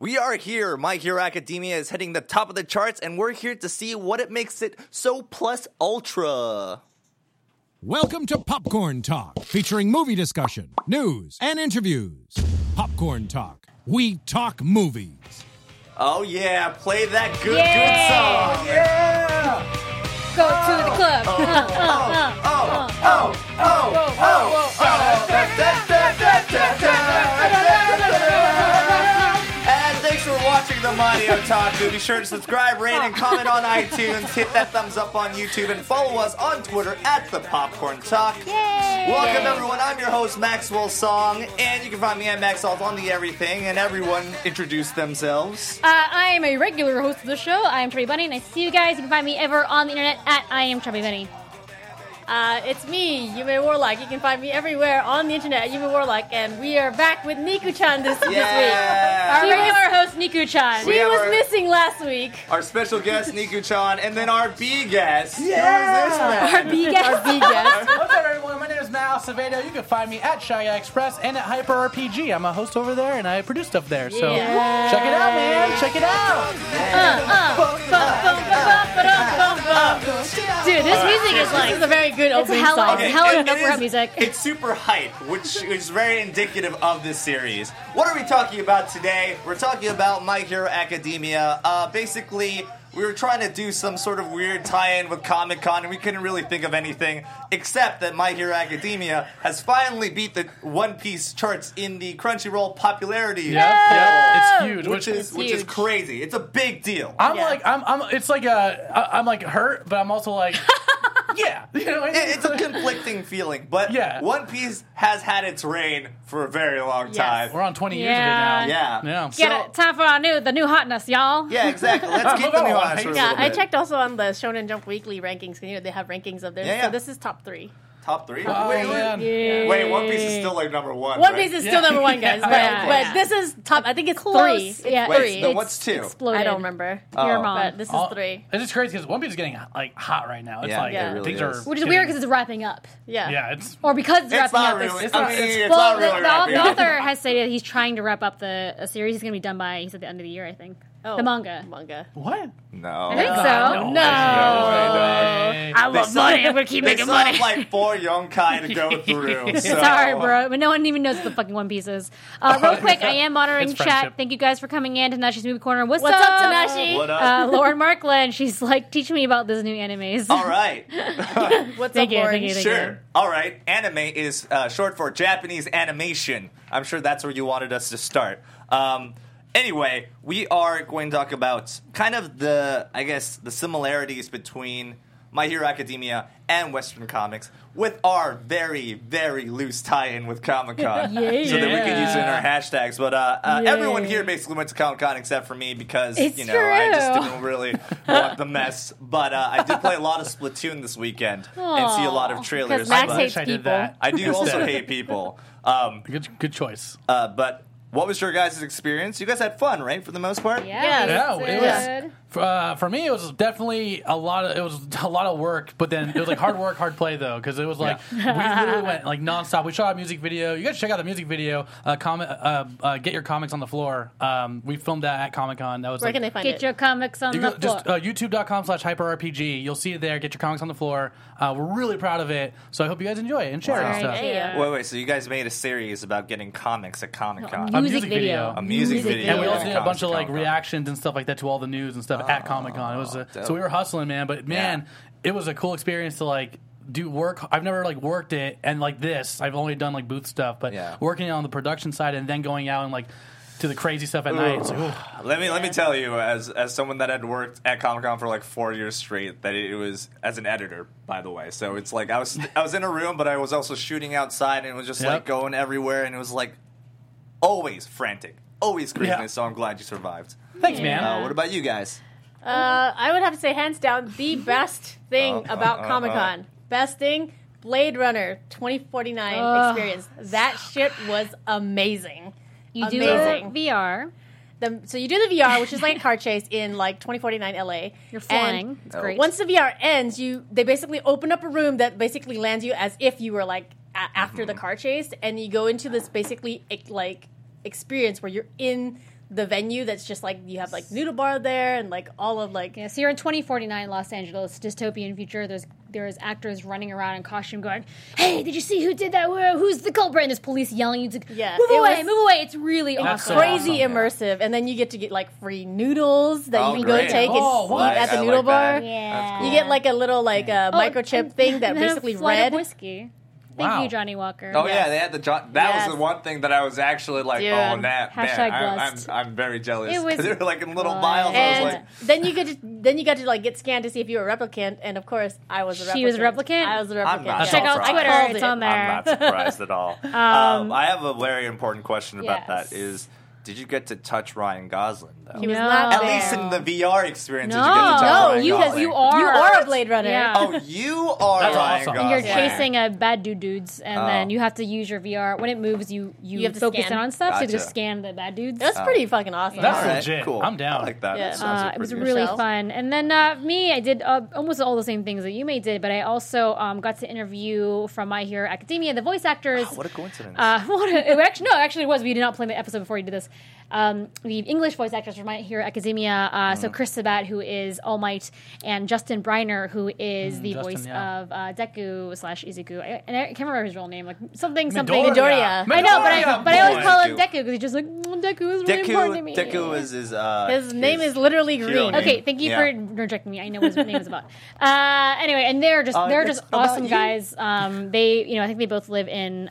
We are here. My Hero Academia is hitting the top of the charts, and we're here to see what it makes it so plus ultra. Welcome to Popcorn Talk, featuring movie discussion, news, and interviews. Popcorn Talk. We talk movies. Oh yeah, play that good song. Yeah! Go to the club. And thanks for watching the Mighty Otaku. Be sure to subscribe, rate, and comment on iTunes. Hit that thumbs up on YouTube and follow us on Twitter at The Popcorn Talk. Yay! Welcome everyone. I'm your host Maxwell Song, and you can find me at Maxwell on the Everything. And everyone introduce themselves. I am a regular host of the show. I am Chubby Bunny. Nice to see you guys. You can find me ever on the internet at I am Chubby Bunny. It's me, Yume Warlock. You can find me everywhere on the internet at Yume Warlock, and we are back with Niku-chan this week. Our regular host, Niku-chan. She was missing last week. Our special guest, Niku-chan, and then our B guest. Our B guest. What's up, everyone? My name is Matt Acevedo. You can find me at Shy Guy Express and at Hyper RPG. I'm a host over there, and I produce stuff there. So check it out, man. Check it out. Dude, this music is like... This is a very good It's opening hella, song. it's hella It number is- music. It's super hype, which is very indicative of this series. What are we talking about today? We're talking about My Hero Academia. Basically, we were trying to do some sort of weird tie-in with Comic-Con, and we couldn't really think of anything except that My Hero Academia has finally beat the One Piece charts in the Crunchyroll popularity. Yep, it's huge. Which is huge. crazy. It's a big deal. I'm it's like I'm like hurt, but I'm also like, yeah. You know, It's a conflicting feeling, but Yeah. One Piece has had its reign for a very long time. We're on 20 years Yeah. of it now. Yeah. Get it. Time for the new hotness, y'all. Yeah, exactly. Let's keep the new eyes for a Yeah, little I bit. checked also on the Shonen Jump Weekly rankings. You know, they have rankings of theirs. Yeah, yeah. So this is top 3. Top 3? Oh, wait, man. wait, One Piece is still like number 1. One right? Piece is still number 1, guys. Yeah. But this is top. I think it's Close. 3. Yeah. It's Wait, 3. then what's 2? Exploded. I don't remember. Your Oh. mom. But this is 3. It's just crazy because One Piece is getting like hot right now. It's Yeah, like it really things is. are Which is weird because it's wrapping up. Yeah. yeah, it's Or because it's It's wrapping not up. really. it's I not- mean, it's- it's Well, not really wrapping the up. author has stated he's trying to wrap up the series. He's going to be done by, he said, the end of the year, I think. Oh, The manga. what? No. I think so. No. way. I love money. I'm going to keep They making still money. have like 4 Yonkai to go through. So. Sorry, bro, but no one even knows what the fucking One Piece is. Real quick, I am monitoring It's chat. friendship. Thank you guys for coming in. Tanashi's Movie Corner. What's What's up, Tanashi? What up? Lauren Markland. She's like, teach me about this new animes. All right. What's Thank up, you, Lauren? thank you, thank Sure. All right. Anime is short for Japanese animation. I'm sure that's where you wanted us to start. Anyway, we are going to talk about kind of the similarities between My Hero Academia and Western comics with our very, very loose tie-in with Comic-Con. So that we can use it in our hashtags. But everyone here basically went to Comic-Con except for me because, It's I just true. didn't really want the mess. But I did play a lot of Splatoon this weekend and see a lot of trailers. Because Max but hates I did people. that. I do also hate people. Good choice. But what was your guys' experience? You guys had fun, right, for the most part? Yeah, Yeah, it's it good. For me, it was definitely a lot of work, but then it was like hard work, hard play though, because it was like we literally went like nonstop. We shot a music video. You guys should check out the music video. Get your comics on the floor. We filmed that at Comic-Con. That was Where like, can they find Get it? your comics on you the go, floor. just youtube.com/hyperrpg. You'll see it there. Get your comics on the floor. We're really proud of it, so I hope you guys enjoy it and share it and Sorry, stuff. yeah. Wait, so you guys made a series about getting comics at Comic-Con. A music video. A music video. And we also Yeah. did a bunch of like Comic-Con. reactions and stuff like that to all the news and stuff at Comic Con. It was dope. so we were hustling, man. But man, it was a cool experience to like do work. I've never like worked it and like this. I've only done like booth stuff, but Yeah. working on the production side and then going out and like to the crazy stuff at night. It's like, ooh. Let me tell you, as someone that had worked at Comic-Con for like 4 years straight, that it was as an editor, by the way. So it's like I was in a room, but I was also shooting outside, and it was just Yep. like going everywhere, and it was like always frantic, always craziness. Yeah. So I'm glad you survived. Thanks, man. What about you guys? I would have to say, hands down, the best thing about Comic-Con. Best thing, Blade Runner 2049 experience. That shit was amazing. You do Amazing. VR. So you do the VR, which is like a car chase in like 2049 LA. You're flying. And It's great. Once the VR ends, they basically open up a room that basically lands you as if you were like after the car chase, and you go into this basically like experience where you're in the venue that's just like you have like noodle bar there and like all of like Yeah, so you're in 2049 Los Angeles, dystopian future. There's actors running around in costume going, "Hey, did you see who did that? Who's the culprit?" And there's police yelling you to Yeah, move it away, was- move away. It's really That's awesome. so crazy awesome. immersive, and then you get to get like free noodles that Oh, you can go great. take and Oh, eat what? at the I noodle like bar. that. Yeah. That's cool. You get like a little like microchip thing that and then basically a flight red. of whiskey. Thank Wow. you, Johnny Walker. Oh Yes. yeah, they had the that Yes. was the one thing that I was actually like, Dude. oh man, Hashtag I'm blessed. very jealous. It was 'Cause they were like in little blessed. vials. I was And like, then you got to like get scanned to see if you were a replicant, and of course I was a replicant. She was a replicant? I was a replicant. I'm not Check out surprised. Twitter. I called It's it. on there. I'm not surprised at all. I have a very important question about Yes. that. Is did you get to touch Ryan Gosling though? He was No. not At there. least in the VR experience, did No, you get to touch no, Ryan you- Gosling? you are. You are a Blade Runner. Yeah. Oh, you are That's Ryan awesome. Gosling. And you're Yeah. chasing bad dudes, and Oh. then you have to use your VR. When it moves, you have to focus scan. in on stuff, so you Gotcha. just scan the bad dudes. That's pretty fucking awesome. That's All right, legit. cool. I'm down. I like that. Yeah. That sounds like It was pretty really Michelle? fun. And then me, I did almost all the same things that you may did, but I also got to interview from My Hero Academia the voice actors. What a coincidence. Actually, it was. We did not play the episode before you did this. The English voice actors from My Hero Academia. So Chris Sabat, who is All Might, and Justin Briner, who is the Justin, voice yeah. of Deku / Izuku. And I can't remember his real name, like something. Midoriya. I know, but I always call him Deku. Deku because he's just like Deku is really important to me. Deku is His name is literally hero Green. name. Okay, thank you Yeah. for rejecting me. I know what his name is about. Anyway, and they're just it's about awesome you. guys. They, I think they both live in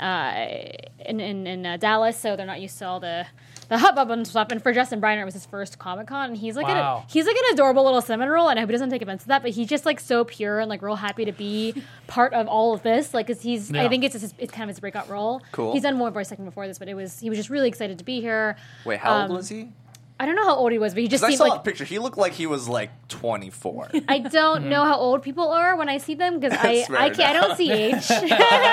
Dallas, so they're not used to all the hubbub and stuff. And for Justin Briner, it was his first Comic-Con, and he's like Wow. he's like an adorable little cinnamon roll, and I hope he doesn't take offense to that, but he's just like so pure and like real happy to be part of all of this. Like, 'cause he's, Yeah. I think it's kind of his breakout role. Cool. He's done more voice acting before this, but he was just really excited to be here. Wait, how old was he? I don't know how old he was, but he just 'Cause I seemed saw like a picture. He looked like he was like 24. I don't know how old people are when I see them because I fair I don't see age. But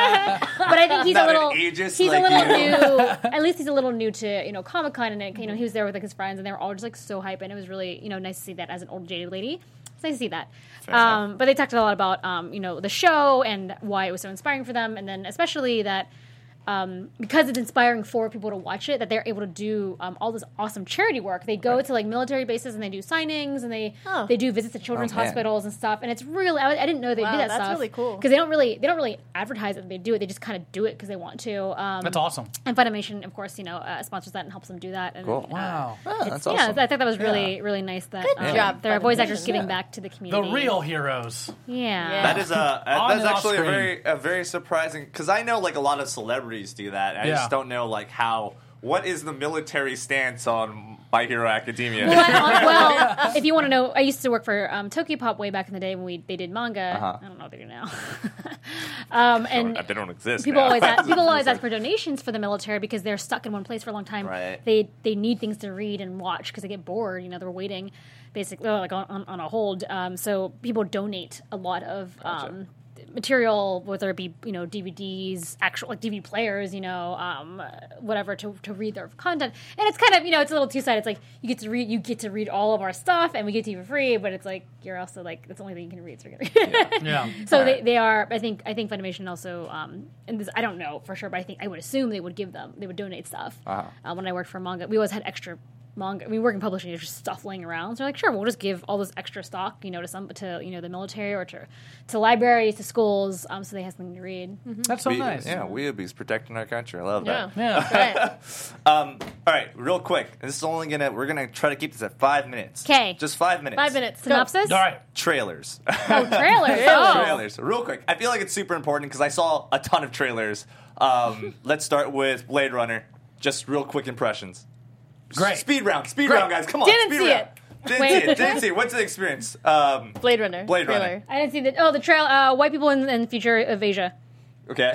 I think he's Not a an little ageist he's like a little you. new. At least he's a little new to Comic-Con, and he was there with like his friends, and they were all just like so hype, and it was really nice to see that as an old jaded lady. It's nice to see that. But they talked a lot about the show and why it was so inspiring for them, and then especially that. Because it's inspiring for people to watch it, that they're able to do all this awesome charity work. They go to like military bases and they do signings and they do visits to children's man. hospitals and stuff. And it's really I didn't know they Wow, did that that's stuff. really cool. Because they don't really advertise that they do it. They just kind of do it because they want to. That's awesome. And Funimation, of course, sponsors that and helps them do that. And, Cool. Wow. That's yeah, awesome. I thought that was really really nice that job, there are voice Funimation. actors giving back to the community. The real heroes. Yeah. That is On that's and off actually screen. a very surprising because I know like a lot of celebrities do that. I Yeah. just don't know like what is the military stance on My Hero Academia? Well, if you want to know, I used to work for Tokyopop way back in the day when they did manga. Uh-huh. I don't know what they do now. And they don't exist. people now. always ask for donations for the military because they're stuck in one place for a long time. Right. They need things to read and watch because they get bored. They're waiting, basically, like on a hold. So people donate a lot of. Material, whether it be DVDs, actual like DVD players, whatever to read their content, and it's kind of it's a little two-sided. It's like you get to read all of our stuff, and we get to you for free, but it's like you're also like that's the only thing you can read. So, Yeah. so they are. I think Funimation also, and this I don't know for sure, but I would assume they would donate stuff. When I worked for manga, we always had extra manga. I mean, working publishing, there's just stuff laying around. So they're like, sure, we'll just give all this extra stock, to the military or to libraries, to schools, so they have something to read. That's so nice. Yeah, Weeabee's protecting our country. I love that. Yeah. Right. All right, real quick. This is only we're gonna try to keep this at 5 minutes. 'Kay. Just 5 minutes. 5 minutes. Go. Synopsis? All right. Trailers. Oh, trailers. Oh. Trailers. Real quick. I feel like it's super important because I saw a ton of trailers. Let's start with Blade Runner. Just real quick impressions. Great. Speed round, guys. Come on. Didn't speed see round. it. Didn't see it. What's the experience? Blade Runner. Blade Runner. trailer. I didn't see the trail. White people in the future of Asia. Okay.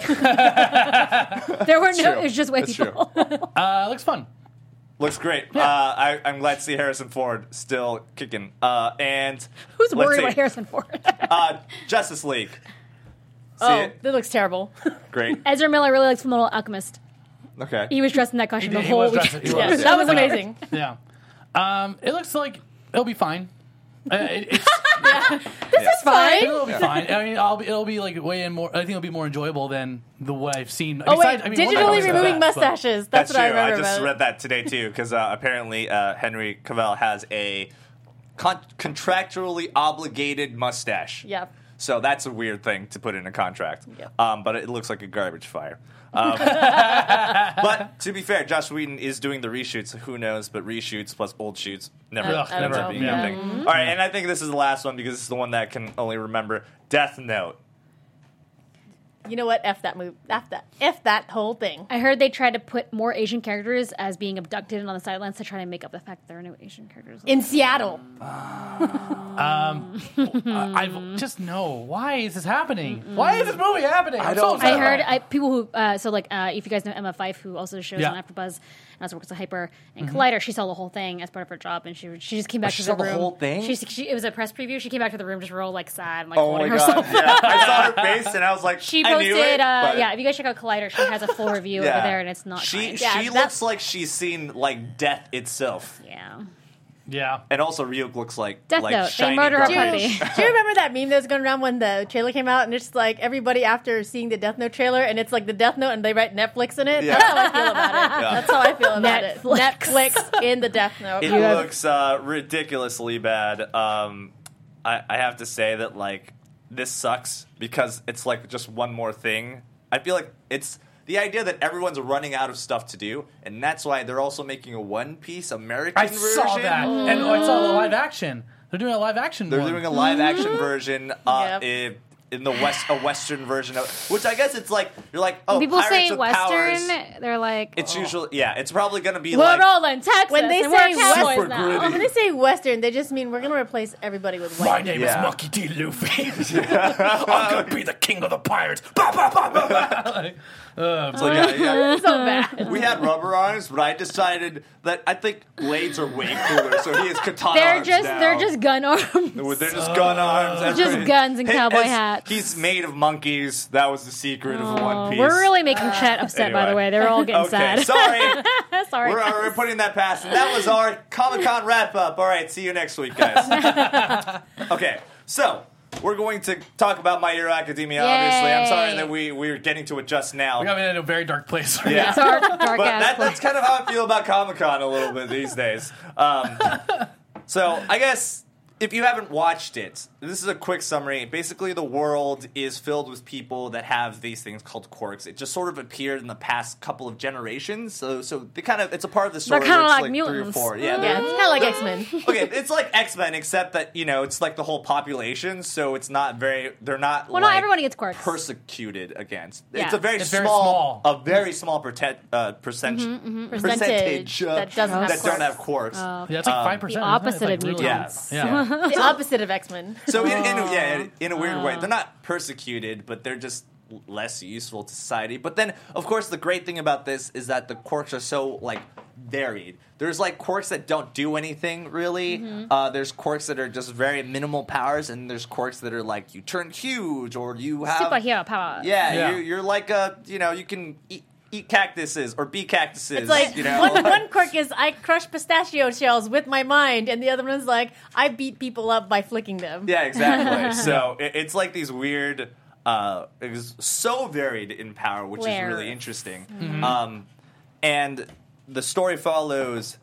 There were no. true. It was just white That's people. Looks fun. Looks great. I'm glad to see Harrison Ford still kicking. And Who's let's worried see. about Harrison Ford? Justice League. See Oh, it? that looks terrible. Great. Ezra Miller really likes Fullmetal Alchemist. Okay. He was dressed in that costume the He whole was week. dressed- he Yeah, was. that was amazing. Yeah. It looks like it'll be fine. It's This is fine. It'll be fine. I mean, it'll be like way in more. I think it'll be more enjoyable than the way I've seen. Oh wait, Besides, I mean, digitally Wonder Woman's the removing best, but- mustaches. That's what true. I remember just about read it. that today too, because apparently Henry Cavill has a contractually obligated mustache. Yep. So that's a weird thing to put in a contract. Yep. But it looks like a garbage fire. But to be fair, Joss Whedon is doing the reshoots. Who knows? But reshoots plus old shoots never Ugh, ends never. up being Yeah. a thing. All right, and I think this is the last one because this is the one that I can only remember. Death Note. You know what? F that move. F that whole thing. I heard they tried to put more Asian characters as being abducted and on the sidelines to try to make up the fact that there are no Asian characters. In Seattle. I just know why is this happening? Why is this movie happening? I'm don't so know. I upset. heard people who if you guys know Emma Fife, who also shows Yeah. on AfterBuzz and also works at Hyper and Collider, she saw the whole thing as part of her job, and she just came back she to the saw the room. whole thing? It was a press preview. She came back to the room just real like sad and like Oh my holding god! herself. Yeah, I saw her face and I was like, She I posted, knew it, but- if you guys check out Collider, she has a full review over there, and it's not. She kind. Yeah, she that- looks like she's seen like death itself, Yeah. Yeah. and also Ryuk looks like Death like Note. They shiny murder her garbage. puppy. Do you remember that meme that was going around when the trailer came out, and it's like everybody after seeing the Death Note trailer, and it's like the Death Note, and they write Netflix in it? Yeah. That's how I feel about it. Yeah. That's how I feel about it. Netflix. Netflix in the Death Note. It looks ridiculously bad. I have to say that like this sucks because it's like just one more thing. I feel like it's the idea that everyone's running out of stuff to do, and that's why they're also making a One Piece American I version. saw that, and I saw the live action. They're doing a live action. They're one. doing a live action version Yep. in the a Western version of, which I guess it's like you're like, oh, People Pirates say with Western, powers. there like, It's usually it's probably gonna be we're like rolling Texas. When they and say we're cowboys super now. gritty. When they say Western, they just mean we're going to replace everybody with My white. name Yeah. is Monkey D. Luffy. I'm gonna be the king of the pirates. Bah, bah, bah, bah, bah. it's like, yeah. So bad. We had rubber arms, but I decided that I think blades are way cooler, so he has katana They're arms just now. they're just gun arms. They're just gun arms. Just guns and cowboy hats. He's made of monkeys. That was the secret of One Piece. We're really making Chet upset, by the Anyway. way. They're all getting okay. sad. Sorry. Sorry. We're putting that past. And that was our Comic-Con wrap-up. All right, see you next week, guys. Okay, so we're going to talk about My Hero Academia, obviously. I'm sorry Yay. that we're getting to it just now. We got in a very dark place. Right Yeah. Dark But ass. that's kind of how I feel about Comic-Con a little bit these days. So I guess if you haven't watched it, this is a quick summary. Basically, the world is filled with people that have these things called quirks. It just sort of appeared in the past couple of generations. So they kind of, it's a part of the story. They're kinda where it's like 3 or mutants. 4. Yeah, they're- it's kind of like X-Men. Okay, it's like X-Men, except that, it's like the whole population, so it's not they're not Well, like not everybody gets quirks. persecuted against. Yeah. It's a very It's small, very small. a very small percentage Percentage that doesn't have that don't quirks. have quirks. Yeah, it's like 5%. The isn't it? opposite It's of like mutants. Yeah. The opposite of X-Men. So in a weird way, they're not persecuted, but they're just less useful to society. But then, of course, the great thing about this is that the quirks are so like varied. There's like quirks that don't do anything really. There's quirks that are just very minimal powers, and there's quirks that are like you turn huge or you have Superhero power. Yeah, Yeah. You're like you can eat cactuses or be cactuses. It's like you know? one quirk is I crush pistachio shells with my mind, and the other one's like I beat people up by flicking them. Yeah, exactly. So it's like these weird, it's so varied in power, which is Where? really interesting. And the story follows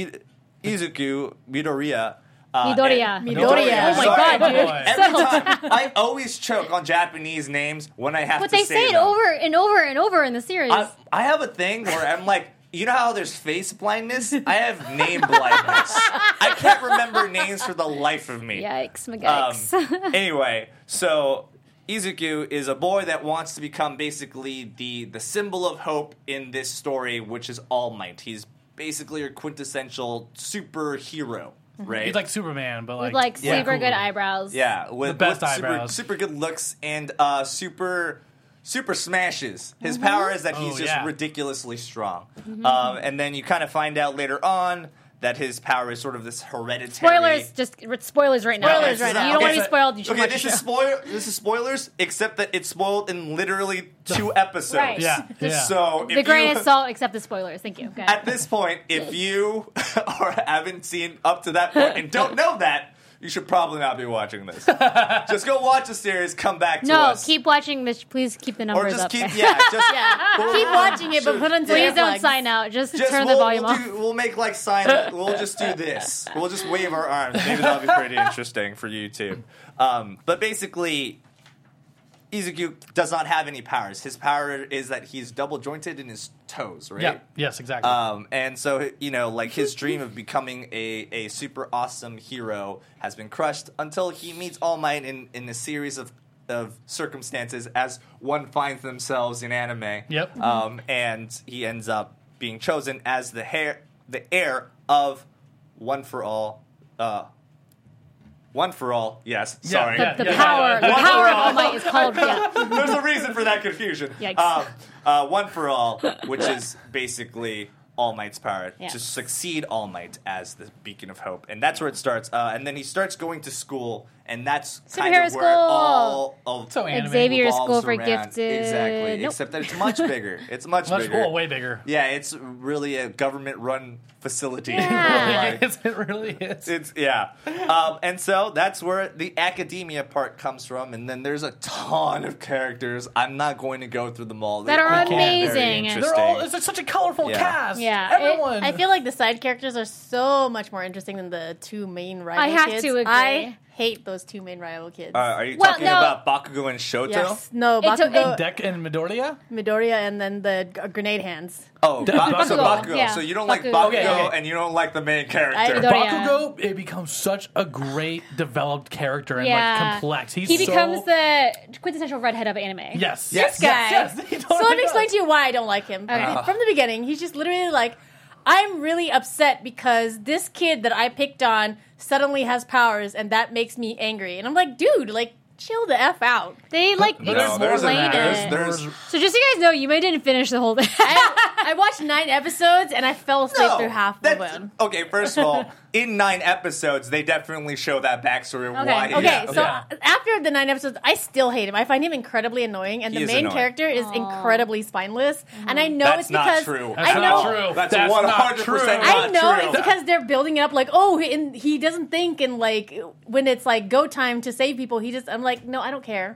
Izuku Midoriya. Midoriya. Midoriya. Oh my Sorry. god, dude. Every time, I always choke on Japanese names when I have But to they say say it them. over and over and over in the series. I have a thing where I'm like, you know how there's face blindness? I have name blindness. I can't remember names for the life of me. Yikes, McGikes. Anyway, so Izuku is a boy that wants to become basically the symbol of hope in this story, which is All Might. He's basically a quintessential superhero, right? He's like Superman, but With like, like Yeah. super good eyebrows. yeah, with, The best with eyebrows. super good looks and super smashes. His power is that he's just yeah. ridiculously strong. And then you kind of find out later on that his power is sort of this hereditary. Spoilers, just spoilers right now. Spoilers right now. You don't want to Okay, be spoiled. You should Okay, watch this the is show. This is spoilers, except that it's spoiled in literally 2 episodes. Right. yeah, yeah. So if The grain you, of salt, except the spoilers. Thank you. Okay. at this point, if you or haven't seen up to that point and don't know that, you should probably not be watching this. Just go watch the series, come back to No, us. keep watching this. Please keep the or numbers just up. keep, there. Keep watching it, but put on Please don't earplugs. sign out. Just Just turn the volume off. We'll make like sign. We'll just do this. We'll just wave our arms. Maybe that'll be pretty interesting for YouTube. But basically, Izuku does not have any powers. His power is that he's double jointed in his toes, right? Yeah. Yes, exactly. And so, like his dream of becoming a super awesome hero has been crushed until he meets All Might in a series of circumstances as one finds themselves in anime. Yep. And he ends up being chosen as the heir of One for All. One for All, yes. Sorry. The power of All Might is called. Yeah. There's a reason for that confusion. Yikes. One for All, which is basically All Might's power Yeah. to succeed All Might as the beacon of hope, and that's where it starts. And then he starts going to school, and that's kind Superhero of where school. all of So anime. Xavier revolves School for around. Gifted. Exactly, Nope. except that it's much bigger. It's much Much bigger. way bigger. Yeah, it's really a government-run facility. Yeah. It really is. It's and so that's where the academia part comes from, and then there's a ton of characters. I'm not going to go through them all. That They're are all very amazing. They're all. interesting. It's such a colorful Yeah. cast. Yeah, Everyone. I feel like the side characters are so much more interesting than the two main rival I have kids. to agree. I hate those two main rival kids. Are you Well, talking no. about Bakugo and Shoto? Yes. No, It's a- Bakugo, Deck and Midoriya. Midoriya, and then the grenade hands. Oh, so Bakugo. Yeah. So you don't like Bakugo. Bakugo, Okay. and you don't like the main character. Midoriya. Bakugo, it becomes such a great developed character and Yeah. like complex. He becomes the quintessential redhead of anime. yes, Yes. This guy. yes, he So totally let me explain does. to you why I don't like him. From the beginning, he's just literally like, I'm really upset because this kid that I picked on suddenly has powers, and that makes me angry. And I'm like, dude, like, chill the F out. They like But there's explain more than that. it. There's So just so you guys know, you may didn't finish the whole thing. I watched 9 episodes, and I fell asleep through half of that's- them. Okay, first of all, in 9 episodes, they definitely show that backstory of Okay, why. he- Okay, so Yeah. after the 9 episodes, I still hate him. I find him incredibly annoying, and He the is main annoying. character is incredibly spineless. And I know That's it's not because true. That's I know not true. That's That's 100% not I true. know Not it's true. because they're building it up like, oh, he doesn't think, and like when it's like go time to save people, I'm like, no, I don't care.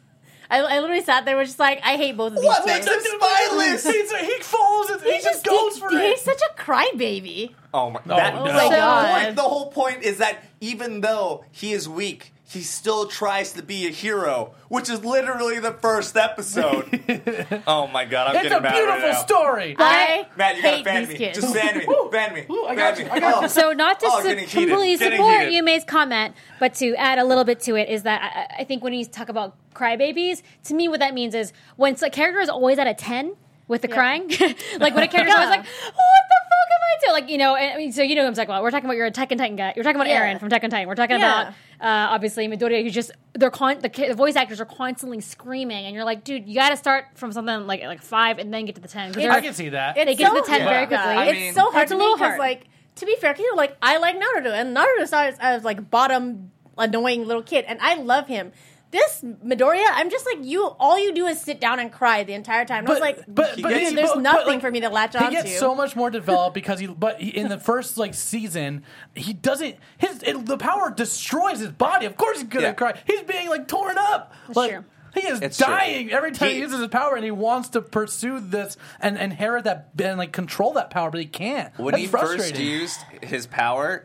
I literally sat there, was just like, I hate both of these What two. makes him spineless? He follows it. He just goes for He's it. such a crybaby. Oh my! no. That, Oh the, my whole God. point, the whole point is that even though he is weak, he still tries to be a hero, which is literally the first episode. Oh my god! I'm It's getting a mad beautiful right now. story. I Matt, you gotta hate fan these me. kids. Just fan me. Fan me. I Fan got me. you. I got you. So not to getting heated. completely Getting support heated. Yume's comment, but to add a little bit to it is that I think when you talk about crybabies, to me what that means is when a character is always at a 10 with the crying, like when a character's always like, what the fuck am I doing? Like, you know, I mean, so you know who I'm talking about. We're talking about your Attack on Titan guy. You're talking about Yeah. Eren from Attack on Titan. We're talking Yeah. about obviously Midoriya, who's just the voice actors are constantly screaming, and you're like, dude, you got to start from something like 5 and then get to the 10. 'cause I they're- can see that. They get to the 10 very hard, quickly. guys. I mean- It's so hard It's to a me little because, hard. like, to be fair, you know, like I like Naruto, and Naruto starts as like bottom annoying little kid, and I love him. This Midoriya, I'm just like you. All you do is sit down and cry the entire time. And I was like, there's nothing for me to latch He onto. gets so much more developed because in the first like season, he doesn't. The power destroys his body. Of course, he's gonna Yeah. cry. He's being like torn up. Like true. he is It's true. dying every time he He- uses his power, and he wants to pursue this and inherit that and like control that power, but he can't. When That's he first frustrating. used his power,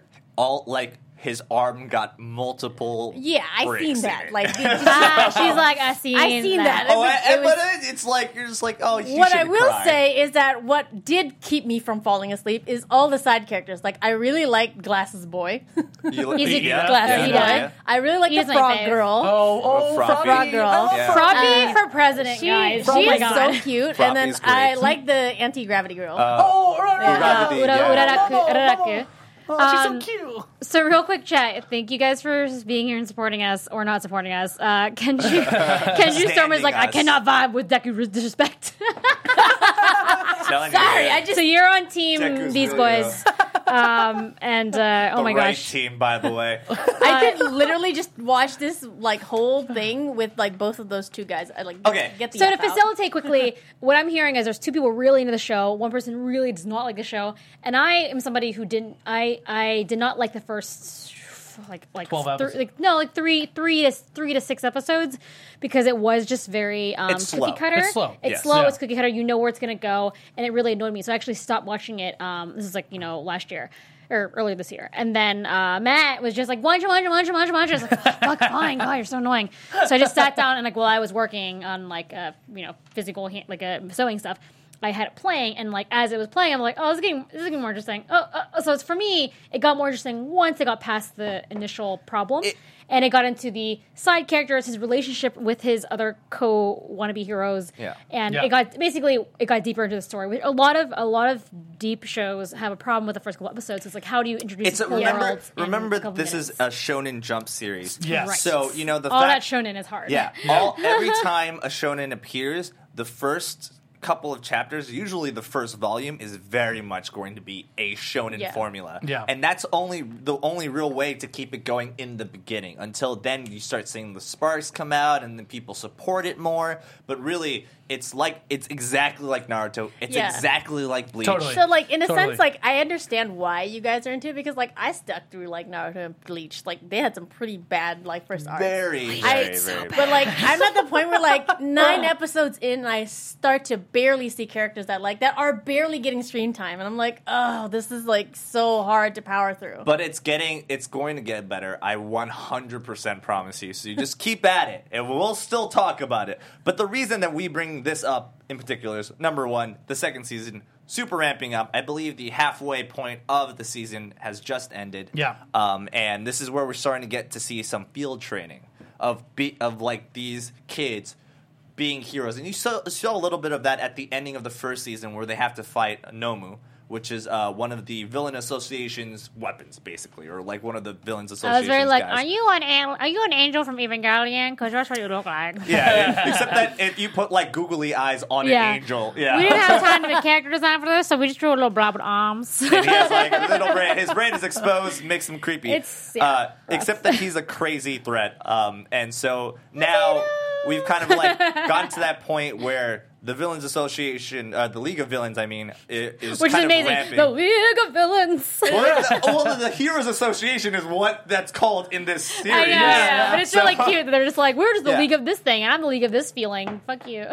his arm got multiple. Yeah, I bricks seen in that. it. Like, She's like, I seen that. Oh, It was- but it's like you're just like, oh. You what I shouldn't will cry. say is that what did keep me from falling asleep is all the side characters. Like, I really liked Glasses Boy. You He's a yeah, Glasses yeah, Boy. I really like He's the my Frog fave. Girl. Oh, Froppy. Frog Girl. I love Yeah. Froppy. Froppy for president, guys. She Oh my is God. so cute. Froppy And then is great. I like the anti-gravity girl. Oh, Gravity, yeah. Uraraku. Oh, she's so cute. So real quick chat. Thank you guys for being here and supporting us or not supporting us. Kenji Storm is like, I us. cannot vibe with Deku's disrespect. Telling Sorry, you. So you're on team Deku's these really, boys. And oh the my right gosh. team, by the way. I could literally just watch this like whole thing with like both of those two guys. I like Okay. get the So to F out. facilitate quickly, what I'm hearing is there's 2 people really into the show. One person really does not like the show, and I am somebody who didn't. I did not like the first like 12 episodes. like three to 6 episodes, because it was just very It's slow. cookie cutter. It's slow. It's Yes. slow. Yeah. It's cookie cutter. You know where it's gonna go, and it really annoyed me. So I actually stopped watching it. This is like last year. Or earlier this year. And then Matt was just like, watch it. I was like, fuck, fine, God, you're so annoying. So I just sat down and like while I was working on like physical sewing stuff, I had it playing, and like as it was playing, I'm like, oh, this is getting more interesting. So it's, for me, it got more interesting once it got past the initial problem, and it got into the side characters, his relationship with his other wannabe heroes, and Yeah. it got deeper into the story. Which a lot of deep shows have a problem with the first couple episodes. It's like, how do you introduce whole worlds? in remember a couple this minutes? is a Shonen Jump series. Yes. Right. So the all that fact shonen is hard. Yeah. Every time a shonen appears, the first couple of chapters, usually the first volume, is very much going to be a shonen formula. Yeah. And that's the only real way to keep it going in the beginning. Until then, you start seeing the sparks come out, and then people support it more. But really, it's exactly like Naruto. It's exactly like Bleach. Totally. So, like, in a Totally. sense, like, I understand why you guys are into it, because, like, I stuck through, like, Naruto and Bleach. Like, they had some pretty bad, like, first arcs. Very But, like, I'm at the point where, like, 9 episodes in, I start to barely see characters that are barely getting screen time. And I'm like, oh, this is, like, so hard to power through. But it's going to get better. I 100% promise you. So you just keep at it, and we'll still talk about it. But the reason that we bring this up in particular is, number one, the second season, super ramping up. I believe the halfway point of the season has just ended. Yeah. And this is where we're starting to get to see some field training of like these kids being heroes. And you saw a little bit of that at the ending of the first season, where they have to fight Nomu, which is one of the villain association's weapons, basically, or like one of the villains association's I was very like, guys. are you an angel from Evangelion? Because that's what you look like. Yeah, except that if you put like googly eyes on an angel, We didn't have time to make character design for this, so we just drew a little blob with arms. and he has like a little brain. His brain is exposed, makes him creepy. Except that he's a crazy threat. And so now we've kind of like gotten to that point where the Villains Association, the League of Villains, I mean, is Which is kind of amazing. ramping. The League of Villains. Well, the Heroes Association is what that's called in this series. I know, yeah. But it's really So- cute that they're just like, we're just the Yeah. League of this thing, and I'm the League of this feeling. Fuck you.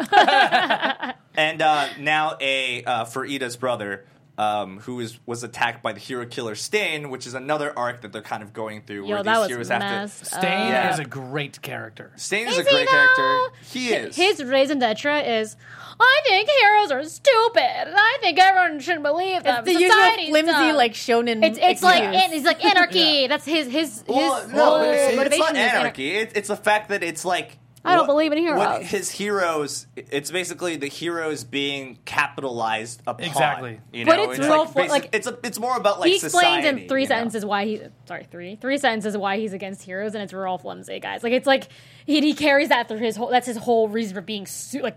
And now for Ida's brother, who was attacked by the hero killer Stain, which is another arc that they're kind of going through. Yo, where that these was heroes have to. messed Stain Yeah. is a great character. Stain is a Is he great though? character. He is. His raison d'etre is, I think heroes are stupid, and I think everyone shouldn't believe them. It's the usual Society's flimsy, dumb. like, shonen It's like excuse. it's like anarchy. That's his Well, whole no, it's motivation not is anarchy. It's the fact that it's like. I don't believe in heroes. What his heroes, it's basically the heroes being capitalized upon. Exactly. You But know? it's real it's more about like he explains society, in three you know? sentences why he three sentences why he's against heroes, and it's real flimsy, guys. Like it's like he carries that through his whole. That's his whole reason for being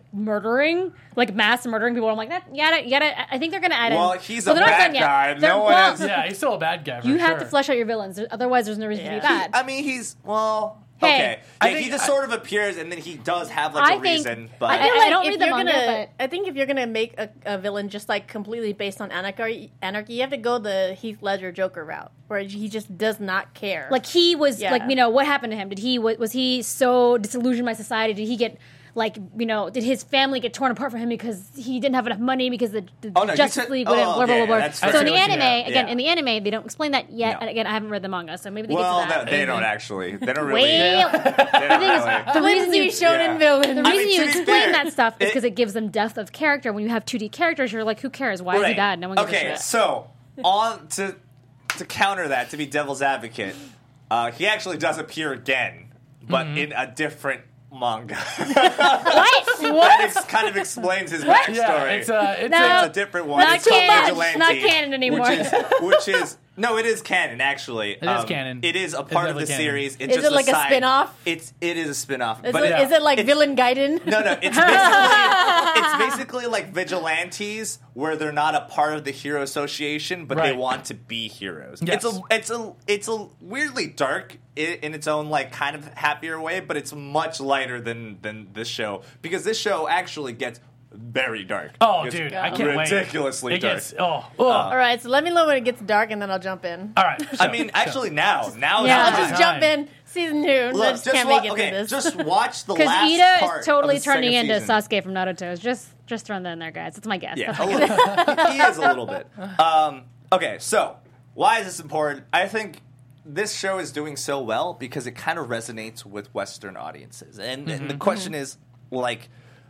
mass murdering people. I'm like that. I think they're gonna add in. Well, he's Well, a they're not bad done yet. guy. They're- No one well, has. Yeah, he's still a bad guy. For You sure. have to flesh out your villains. Otherwise, there's no reason to be bad. I mean, he's Hey, okay. I Yeah, think he just sort of appears, and then he does have like I a think- reason. But I feel I like don't if read the you're manga, gonna, but- I think if you're gonna make a villain just like completely based on anarchy, you have to go the Heath Ledger Joker route, where he just does not care. Like he was Yeah. like, what happened to him? Did he was he so disillusioned by society? Did he get like, did his family get torn apart from him because he didn't have enough money because the Oh, no, you Justice said- League oh, wouldn't blah blah okay, blah blah. that's So fair. in the I see what you anime, mean. again, Yeah. in the anime, they don't explain that yet. No. And again, I haven't read the manga, so maybe they well, get to that. they don't actually. They don't really. Well, They don't really. the reason you flimsy shonen Yeah. villain. the I reason mean, you to be explain fair, that stuff is it- because it gives them depth of character. When you have 2D characters, you're like, who cares? Why is he Right. dead? No one gives a Okay, shit. so on to counter that, to be devil's advocate, he actually does appear again, but in a different manga. That kind of explains his backstory. Yeah, it's a No. It's a different one. Not It's called canon. Vigilante, Not canon anymore. Which is no, it is canon actually. It is canon. It is a It's part of the definitely canon. series. It's Is just it like a side. spin-off? It is a spin-off. Is, but it, is it like Villain Gaiden? no, it's basically like vigilantes where they're not a part of the hero association, but they Right. want to be heroes. Yes. It's a weirdly dark in its own like kind of happier way, but it's much lighter than this show because this show actually gets very dark. Oh, It's dude, I can't wait. ridiculously It dark. gets, All right, so let me know when it gets dark, and then I'll jump in. all right. I mean, actually, now is I'll the just time. jump in season 2. I Look, just can't make it through this. just watch the Because last Ida part is totally of the turning second into season. Sasuke from Naruto. Just throwing that in there, guys. That's my guess. Yeah, That's a my little. guess. He is a little bit. Okay, so why is this important? I think this show is doing so well because it kind of resonates with Western audiences, and the question is, like,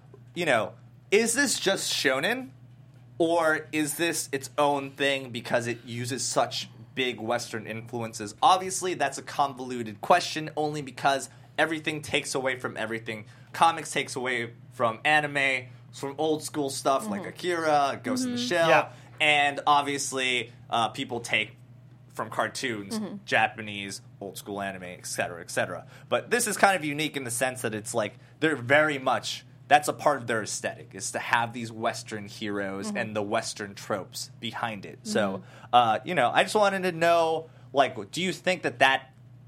is this just shonen, or is this its own thing because it uses such big Western influences? Obviously, that's a convoluted question, only because everything takes away from everything. Comics takes away from anime, from old school stuff like Akira, Ghost in the Shell, Yeah. and obviously people take from cartoons, Japanese, old school anime, etc., etc. But this is kind of unique in the sense that it's like they're very much, that's a part of their aesthetic, is to have these Western heroes and the Western tropes behind it. So, I just wanted to know, like, do you think that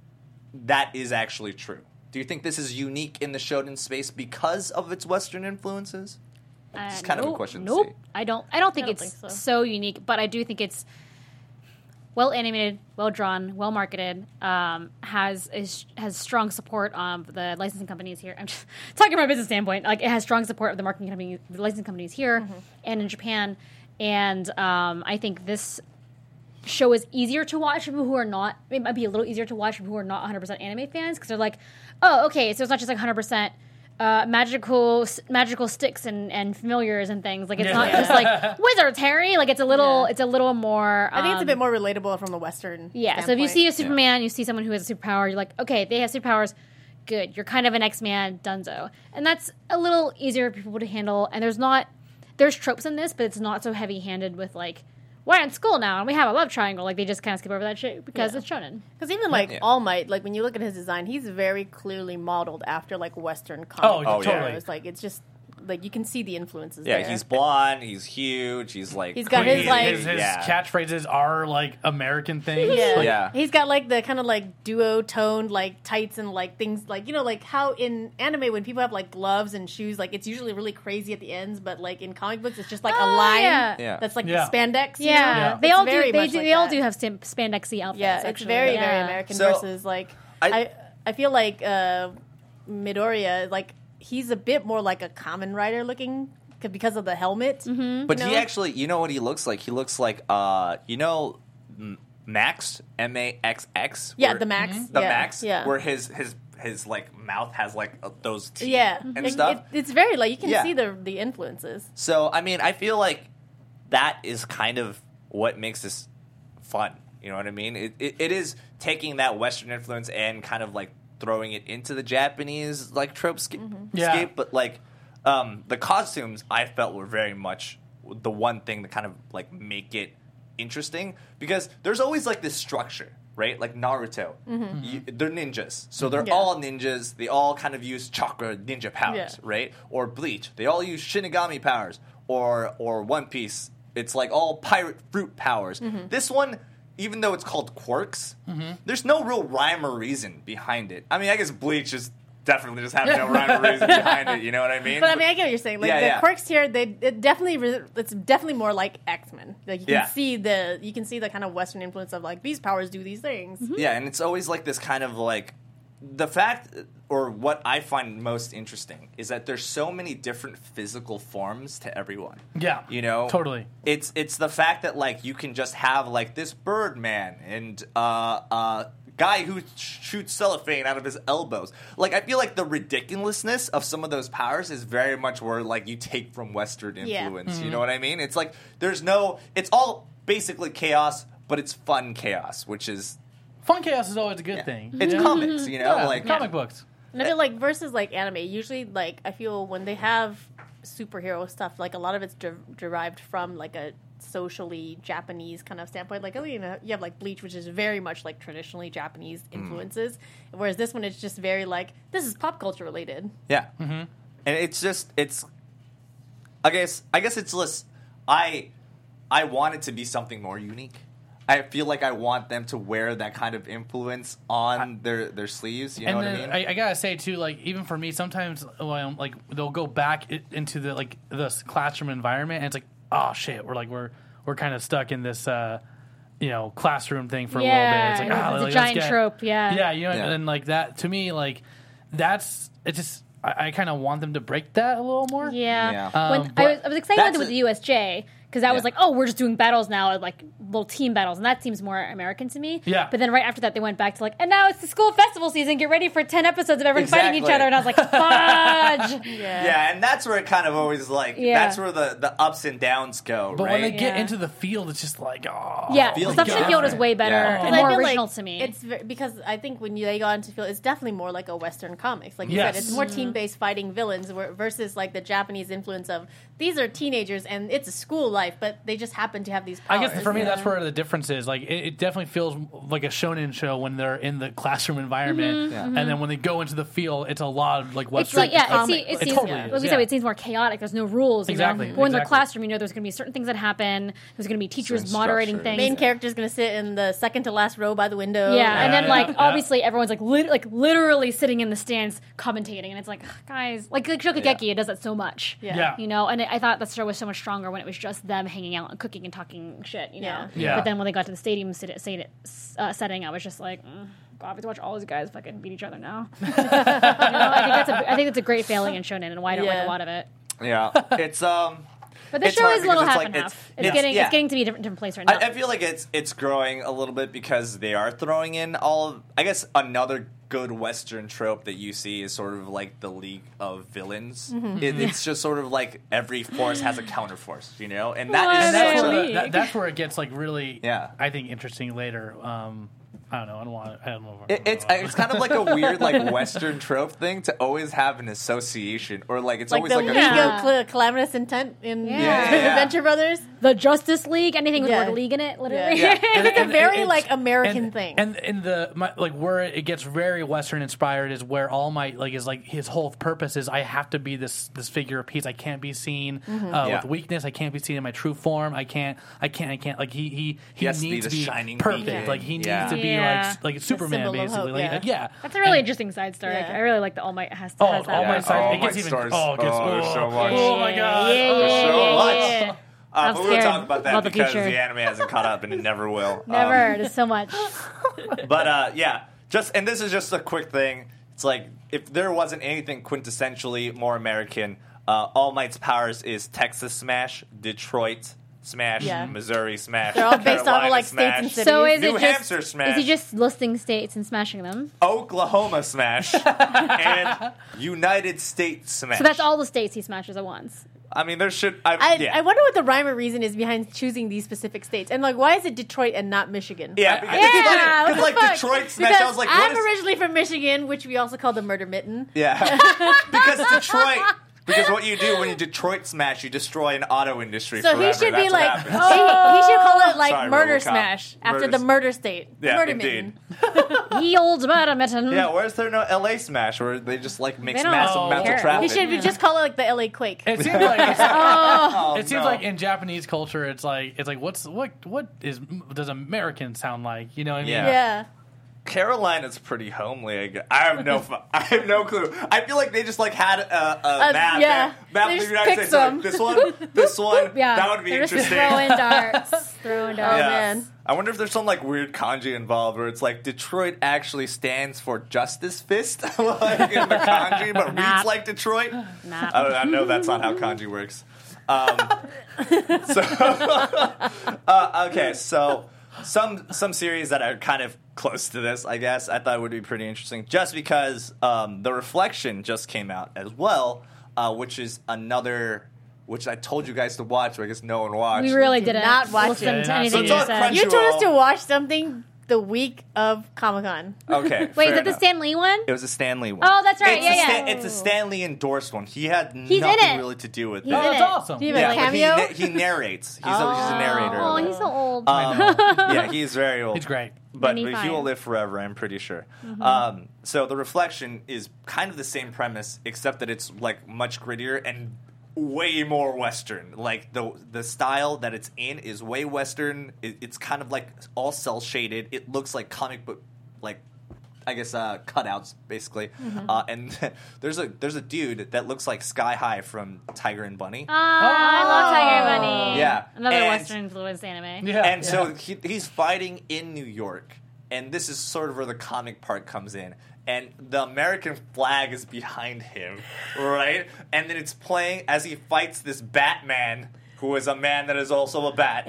is actually true? Do you think this is unique in the shonen space because of its Western influences? It's kind of a question to Nope. see. I don't think don't it's think so. so unique, but I do think it's well animated, well drawn, well marketed. Has strong support of the licensing companies here. I'm just talking from a business standpoint. Like, it has strong support of the marketing company, the licensing companies here and in Japan. And I think this show is easier to watch for people who are not. It might be a little easier to watch for people who are not 100% anime fans, because they're like, oh, okay, so it's not just like 100%. Magical sticks and familiars and things. Like, it's not just like wizards, Harry. Like, it's a little more. I think it's a bit more relatable from the Western. Yeah. So if you see a Superman, you see someone who has a superpower, you're like, okay, they have superpowers. Good. You're kind of an X-Man, dunzo, and that's a little easier for people to handle. And there's tropes in this, but it's not so heavy-handed with like, we're in school now and we have a love triangle. Like, they just kind of skip over that shit because it's shonen. Because even like All Might, like when you look at his design, he's very clearly modeled after like Western comic Oh, heroes. yeah. Like, it's just like you can see the influences. Yeah, there. he's blonde, he's huge, he's like He's got his, crazy. like- his Yeah. catchphrases are like American things. Yeah. Like, Yeah. He's got like the kind of like duo toned like tights and like things like, like how in anime when people have like gloves and shoes, like it's usually really crazy at the ends, but like in comic books it's just like a Oh, line yeah. that's like Yeah. the spandex. you Yeah. know? They It's all do. very They much do. like They all that. do have spandexy outfits. Yeah, it's actually. very Yeah. American So, versus like I- I feel like Midoriya, like he's a bit more like a common rider looking because of the helmet. Mm-hmm. But he actually, you know what he looks like? He looks like, Max, M-A-X-X? Yeah, where- the Max. The yeah. Max, Yeah. where his like mouth has like those teeth Yeah, and stuff. It's very like you can Yeah. see the influences. So, I mean, I feel like that is kind of what makes this fun. You know what I mean? It is taking that Western influence and kind of like throwing it into the Japanese like trope Yeah. scape. But like the costumes, I felt were very much the one thing that kind of like make it interesting, because there's always like this structure, right? Like Naruto, they're ninjas, so they're Yeah. all ninjas. They all kind of use chakra ninja powers, Yeah. right? Or Bleach, they all use Shinigami powers. Or One Piece, it's like all pirate fruit powers. This one, even though it's called quirks, there's no real rhyme or reason behind it. I mean, I guess Bleach is definitely just have no rhyme or reason behind it. You know what I mean? But I mean, I get what you're saying. Like Yeah, the yeah. quirks here, it's definitely more like X-Men. Like you can Yeah. see the kind of Western influence of like these powers do these things. Yeah, and it's always like this kind of like the fact, or what I find most interesting is that there's so many different physical forms to everyone. Yeah. You know, Totally. It's the fact that like you can just have like this Birdman and guy who shoots cellophane out of his elbows. Like, I feel like the ridiculousness of some of those powers is very much where like you take from Western influence. You know what I mean? It's like it's all basically chaos, but it's fun chaos, which is Fun chaos is always a good thing. it's Yeah. comics. You know, Yeah, like comic books. And I feel like versus like anime, usually like I feel when they have superhero stuff, like a lot of it's derived from like a socially Japanese kind of standpoint. Like, you have like Bleach, which is very much like traditionally Japanese influences, whereas this one is just very like this is pop culture related. Yeah, and it's I guess it's less. I want it to be something more unique. I feel like I want them to wear that kind of influence on their sleeves. You know what I mean? I gotta say too, like even for me, sometimes like they'll go back into the classroom environment, and it's like, oh shit, we're kind of stuck in this classroom thing for a little bit. It's like, it's a giant trope. Yeah, and like that to me, like that's it. Just I kind of want them to break that a little more. Yeah. I was excited with the USJ. Because that was like, oh, we're just doing battles now, like little team battles, and that seems more American to me. Yeah. But then right after that, they went back to like, and now it's the school festival season. Get ready for 10 episodes of everyone fighting each other. And I was like, fudge. Yeah, and that's where it kind of always like that's where the ups and downs go. But right? when they get into the field, it's just like, oh, Assumption Field is way better and more original to me. It's because I think when they go into field, it's definitely more like a Western comics. Like you said, it's more team-based fighting villains versus like the Japanese influence of these are teenagers and it's a school life, but they just happen to have these powers. I guess for me, that's where the difference is. Like, it definitely feels like a shonen show when they're in the classroom environment, and then when they go into the field, it's a lot of like Western. It seems more chaotic. There's no rules. Exactly. But when the classroom, there's going to be certain things that happen. There's going to be teachers moderating things. Main character's going to sit in the second to last row by the window. And then obviously everyone's like literally sitting in the stands commentating, and it's like, guys, like Shokugeki, it does that so much. And I thought the show was so much stronger when it was just them hanging out and cooking and talking shit, But then when they got to the stadium setting, I was just like, God, I have to watch all these guys fucking beat each other now. I think that's a great failing in shonen, and why I don't like a lot of it. Yeah, it's But the show is a little half and half. It's getting to be a different place right now. I feel like it's growing a little bit because they are throwing in I guess another good Western trope that you see is sort of like the League of Villains. It's just sort of like every force has a counterforce, and that's where it gets like really, I think, interesting later. I don't know. It's kind of like a weird like Western trope thing to always have an association, or like it's always like the League of Calamitous Intent in Adventure Brothers, the Justice League, anything with the word league in it, literally. It's a very like American thing. And where it gets very Western inspired is where All Might is like his whole purpose is I have to be this figure of peace. I can't be seen with weakness. I can't be seen in my true form. I can't. Like he needs to be shining perfect. beacon. Like he needs to be like Superman, basically. That's a really interesting side story. I really like the All Might has All that. Might side. It gets even. So much. Oh my god. So much. But we'll talk about that because the anime hasn't caught up and it never will. Never. There's so much. But and this is just a quick thing. It's like if there wasn't anything quintessentially more American, All Might's powers is Texas Smash, Detroit Smash, Missouri Smash. They're all based off of like Smash, states and cities. So is New it Hampshire Smash. Is he just listing states and smashing them? Oklahoma Smash and United States Smash. So that's all the states he smashes at once. I mean, there should. I wonder what the rhyme or reason is behind choosing these specific states, and like, why is it Detroit and not Michigan? Yeah, because like Detroit Smash. Because I was like, I'm originally from Michigan, which we also call the Murder Mitten. Yeah, because Detroit. Because what you do when you Detroit Smash, you destroy an auto industry so forever. He should be like, he should call it like Murder Smash after the murder state. Yeah, Murder indeed. Ye old Murder Mitten. Yeah, where's there no LA Smash where they just like mix massive mental traffic? He should just call it like the LA Quake. It seems like it seems like in Japanese culture, it's like what does American sound like? You know what I mean? Yeah. Carolina's pretty homely. I have no clue. I feel like they just like had a map. Yeah. Map of the United States. Like, this one. Yeah. That would be interesting. Just throwing darts. Oh man. I wonder if there's some like weird kanji involved where it's like Detroit actually stands for Justice Fist, like in the kanji, but reads like Detroit. I know that's not how kanji works. Okay, so some series that are kind of close to this, I guess, I thought would be pretty interesting, just because The Reflection just came out as well, which is another. Which I told you guys to watch, but I guess no one watched. We really did not watch listen it. to anything you said. You told us to watch something the week of Comic-Con. Okay. Wait, is it the Stan Lee one? It was a Stan Lee one. Oh, that's right. It's a Stan Lee endorsed one. He had He's nothing really to do with it. That's awesome. Do you have a cameo? He narrates. He's a narrator. Oh, he's so old. Yeah, he's very old. He's great. But he will live forever, I'm pretty sure. So The Reflection is kind of the same premise, except that it's like much grittier and way more Western. Like the style that it's in is way Western. It's kind of like all cell shaded. It looks like comic book, like I guess cutouts basically. And there's a dude that looks like Sky High from Tiger and Bunny. I love Tiger Bunny. Yeah. Another And- Western influenced anime. Yeah. And so he's fighting in New York. And this is sort of where the comic part comes in. And the American flag is behind him, right? And then it's playing as he fights this Batman, who is a man that is also a bat.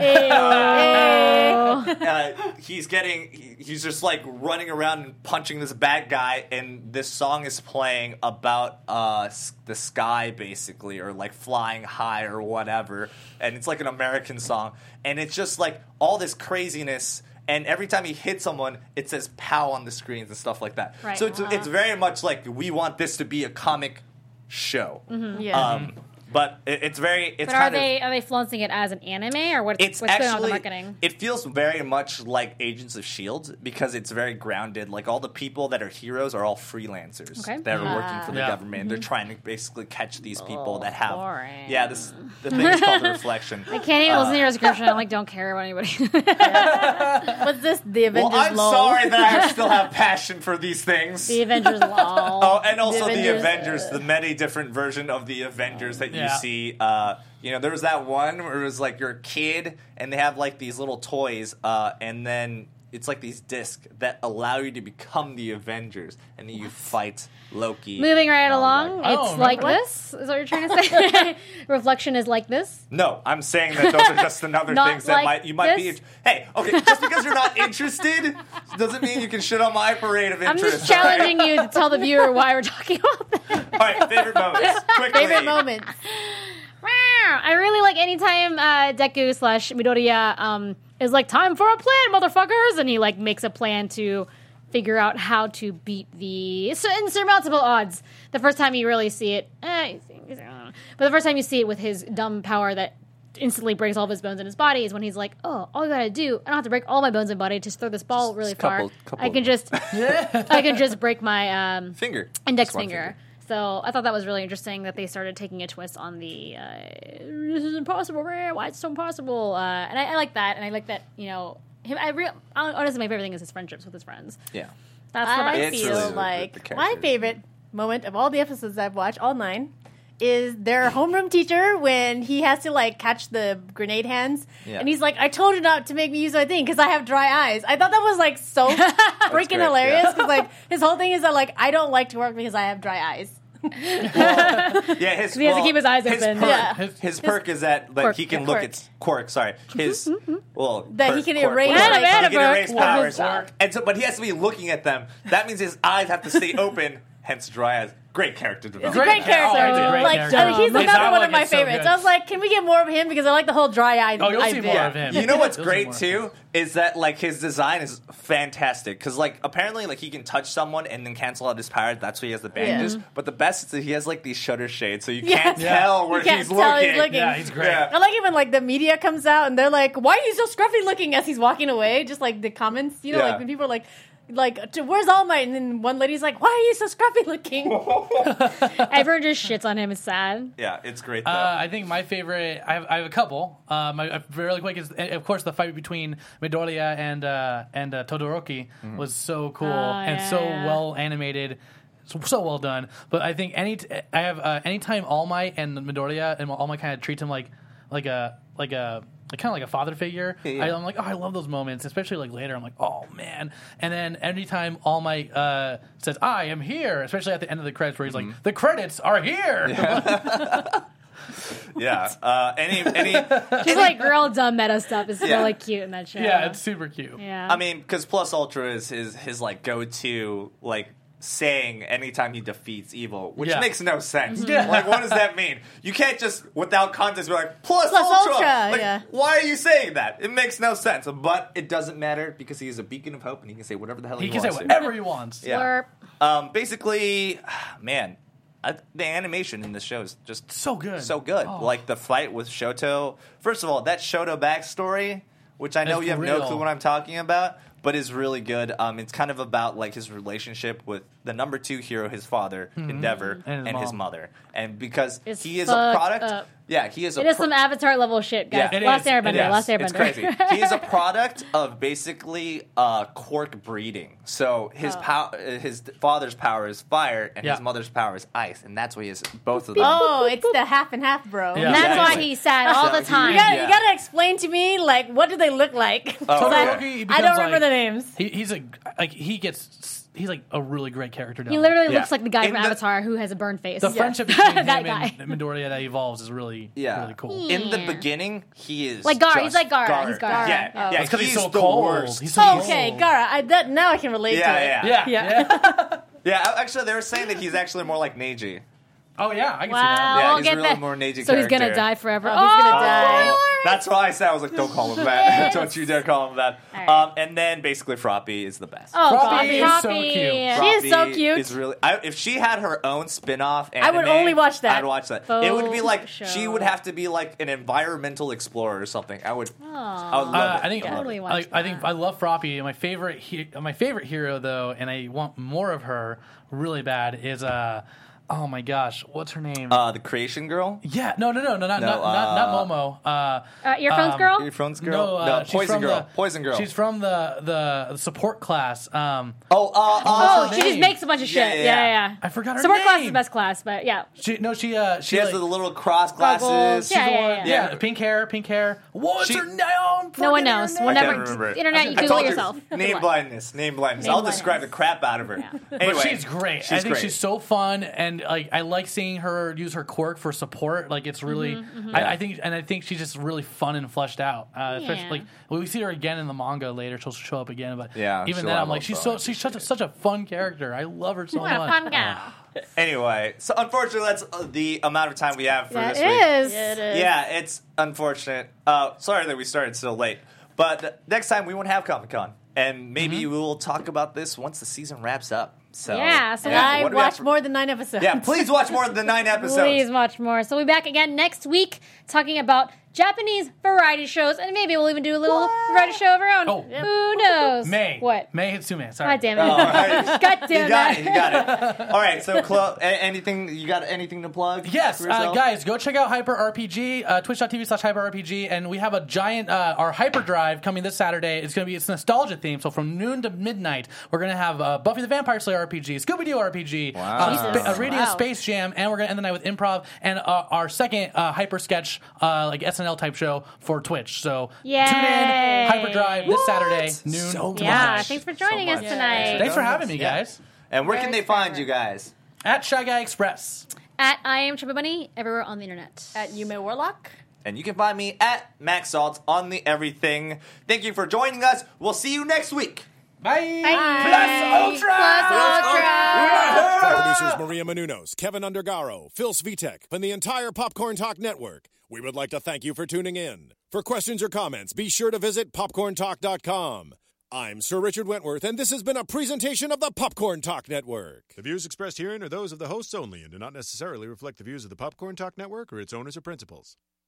He's just like running around and punching this bad guy, and this song is playing about the sky, basically, or like flying high or whatever. And it's like an American song. And it's just like all this craziness. And every time he hits someone, it says "pow" on the screens and stuff like that. Right. So it's very much like we want this to be a comic show. Yeah. But it's very. It's But are kind of, they flaunting it as an anime or what's It's going on with the actually. marketing? It feels very much like Agents of S.H.I.E.L.D. because it's very grounded. Like all the people that are heroes are all freelancers Okay. that are working for the Yeah. government. They're trying to basically catch these people that have. boring. Yeah, the thing is called the reflection. I can't even listen to your description. I'm like, don't care about anybody. What's this? The Avengers Well, I'm lol. sorry that I still have passion for these things. The Avengers lol. Oh, and also the Avengers, Avengers, the many different version of the Avengers that you Yeah. see. There was that one where it was like you're a kid and they have like these little toys, and then it's like these discs that allow you to become the Avengers, and then you fight Loki. Moving right and all along, that. I don't it's like remember. this. Is what you're trying to say? Reflection is like this. No, I'm saying that those are just another Not things that like you might this? be. Hey, okay, just because you're not interested doesn't mean you can shit on my parade of I'm interest. just challenging you to tell the viewer why we're talking about that. All right, favorite moments. Quickly. Favorite moments. I really like anytime Deku / Midoriya is like, time for a plan, motherfuckers, and he like makes a plan to figure out how to beat the insurmountable odds. The first time you really see it, but the first time you see it with his dumb power that instantly breaks all of his bones in his body is when he's like, oh, all I gotta do, I don't have to break all my bones in my body, just throw this ball really far. couple I can just break my Finger. index Just one finger. So I thought that was really interesting that they started taking a twist on the this is impossible, Rare. Why it's so impossible? And I like that, and I like that him. Honestly, my favorite thing is his friendships with his friends. Yeah. That's what I It's feel really the like my characters. favorite moment of all the episodes I've watched, all 9, is their homeroom teacher when he has to like catch the grenade hands, Yeah. and he's like, "I told you not to make me use my thing because I have dry eyes." I thought that was like so freaking great, hilarious yeah. because like his whole thing is that like I don't like to work because I have dry eyes. Yeah, his, He has to keep his eyes open. Perk, Yeah. his perk is that like, quirk, he can yeah, look quirk. at quirk. Sorry, his well That he quirk, can quirk, erase, whatever. like- he can Quirk. erase Quirk. powers, Quirk. and so but he has to be looking at them. That means his eyes have to stay open. Hence, dry eyes. Great character It's a development. great character. Oh, it's a great like character. he's It's another not one like of my it's so favorites. good. I was like, can we get more of him because I like the whole dry eye. Oh, you'll see bit. more of him. You know what's You'll see great more. too is that like his design is fantastic because like apparently like he can touch someone and then cancel out his powers. That's why he has the bandages. Yeah. But the best is that he has like these shutter shades, so you Yeah. can't Yeah. tell where You can't he's tell looking. he's looking. Yeah, he's great. Yeah. I like it when like the media comes out and they're like, "Why are you so scruffy looking?" as he's walking away. Just like the comments, Yeah. like when people are like, "Where's All Might?" and then one lady's like, "Why are you so scruffy looking?" Everyone just shits on him. It's sad. Yeah, it's great though. I think my favorite. I have a couple. My really quick is of course the fight between Midoriya and Todoroki was so cool and so yeah. well animated. So well done. But I think anytime All Might and Midoriya and All Might kind of treats him like a kind of like a father figure. Yeah. I'm like, oh, I love those moments, especially like later. I'm like, oh man. And then anytime All Might says, "I am here," especially at the end of the credits, where he's like, "The credits are here." Yeah. Any. Just like real dumb meta stuff is Yeah. really cute in that show. Yeah, it's super cute. Yeah. I mean, because Plus Ultra is his like go-to like saying anytime he defeats evil, which Yeah. makes no sense. Yeah. Like, what does that mean? You can't just without context be like Plus Plus Ultra. Ultra, Like, yeah. why are you saying that? It makes no sense. But it doesn't matter because he is a beacon of hope and he can say whatever the hell he, He can say wants to. whatever he wants. Yeah. Slurp. Basically, man, the animation in this show is just So good. so good. Oh. Like the fight with Shoto. First of all, that Shoto backstory, which I know It's you have real. no clue what I'm talking about, but is really good. It's kind of about like his relationship with the number 2 hero, his father, Endeavor, and his mother. And because It's he is a fucked product, up. yeah, he is. It is some Avatar level shit, guys. Yeah. It Lost is. Airbender. It is. Lost Airbender. It's crazy. He is a product of basically quark breeding. So his his father's power is fire, and his mother's power is ice, and that's why he has both of them. Oh, it's the half and half, bro. Yeah. And that's Exactly. why he's sad all the time. You gotta explain to me, like, what do they look like? Oh, 'Cause okay. He I becomes, don't remember like- the names. He's like a really great character. He literally Yeah. looks like the guy In from the- Avatar who has a burned face. The friendship between him That guy. and Midoriya that evolves is really really cool. In the Yeah. beginning, he is Like Gaara. just He's like Gaara. He's Gaara. Yeah, Oh. yeah. It's 'cause he's so the cold. worst. He's so Okay, cold. Gara. Now I can relate to it. Yeah. Yeah, actually, they were saying that he's actually more like Neji. Oh yeah, I can see Wow. that. Yeah, I'll he's get really that. more Neji So he's gonna character. die forever. Oh, he's gonna die. spoilers! That's why I said I was like, don't call him that. Don't you dare call him that. All right. And then basically Froppy is the best. Oh, Froppy Froppy. is so cute. She is so Froppy cute. Is really, if she had her own spin-off I would anime, only watch that. I'd watch that. Faux It would be like show. she would have to be like an environmental explorer or something. I would love it. I think Totally watch I think that. I love Froppy. My favorite hero though, and I want more of her really bad is oh my gosh, what's her name? The Creation Girl, yeah, no, not Momo. Earphones girl? Earphones Girl, no, she's Poison from Girl, the- Poison Girl. She's from the support class. Oh, her she just name? makes a bunch of shit. Yeah. I forgot her Support name. class is the best class, but yeah. She She has like, the little cross Goggles. glasses. Yeah, the yeah, one- yeah. pink hair. What's She- her name? No one knows. We'll I can't never. remember it. Internet, you I Google told you, yourself. Name Good luck. blindness. Name blindness. Name I'll blindness. describe the crap out of her. Anyway, But she's great. I think great. she's so fun, and like I like seeing her use her quirk for support. Like it's really, I think she's just really fun and fleshed out. Especially Yeah. like when we see her again in the manga later, she'll show up again. But Yeah, even she'll then, have I'm like also she's such a fun character. I love her so What a much. fun girl. Anyway, so unfortunately, that's the amount of time we have for That this week. is. Yeah, it is. Yeah, it's unfortunate. Sorry that we started so late. But next time we won't have Comic-Con. And maybe we will talk about this once the season wraps up. So Yeah, so I what do we have watched for- more than 9 episodes. Yeah, please watch more than 9 episodes. Please watch more. So we'll be back again next week talking about Japanese variety shows, and maybe we'll even do a little variety show of our own. Oh. Who knows? May What? May Hitsume. Sorry. God damn it. Oh, all right. God damn You got it. it. You got it. All right. So, anything? You got anything to plug? Yes, for yourself? guys, go check out Hyper RPG, twitch.tv/Hyper RPG, and we have a giant our Hyper Drive coming this Saturday. It's nostalgia theme, so from noon to midnight, we're gonna have Buffy the Vampire Slayer RPG, Scooby Doo RPG, Wow. Radio Space Jam, and we're gonna end the night with improv and our second Hyper Sketch like SNL type show for Twitch. So Yay. tune in, Hyper Drive this Saturday, noon. So to Yeah, midnight. thanks for joining us much. tonight. Thanks for having me, guys. And where can they find forever. you guys? At Shy Guy Express. At I Am Chubby Bunny, everywhere on the internet. At Yume Warlock. And you can find me at Max Salt on the everything. Thank you for joining us. We'll see you next week. Bye. Plus Ultra. For producers Maria Menounos, Kevin Undergaro, Phil Svitek, and the entire Popcorn Talk Network, we would like to thank you for tuning in. For questions or comments, be sure to visit popcorntalk.com. I'm Sir Richard Wentworth, and this has been a presentation of the Popcorn Talk Network. The views expressed herein are those of the hosts only and do not necessarily reflect the views of the Popcorn Talk Network or its owners or principals.